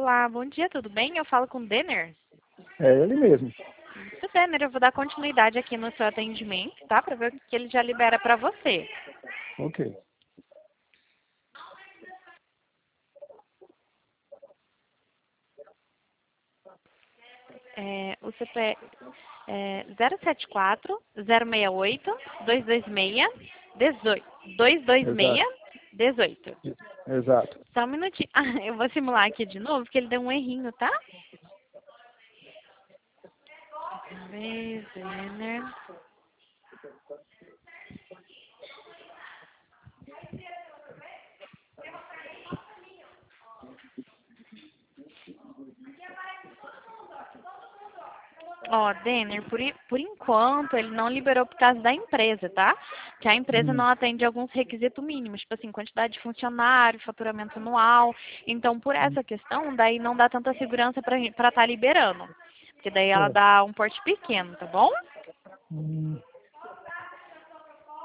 Olá, bom dia, tudo bem? Eu falo com o Denner. É ele mesmo. Isso, Denner, eu vou dar continuidade aqui no seu atendimento, tá? Para ver o que ele já libera para você. Ok. O CP é 074 068 226 18 226 Exato. 18. Exato. Só um minutinho. Ah, eu vou simular aqui de novo, porque ele deu um errinho, tá? Denner. Ó, Denner, por enquanto ele não liberou por causa da empresa, tá? Que a empresa não Uhum. atende alguns requisitos mínimos, tipo assim, quantidade de funcionário, faturamento anual. Então, por essa questão, daí não dá tanta segurança para estar liberando. Porque daí ela Certo. dá um porte pequeno, tá bom?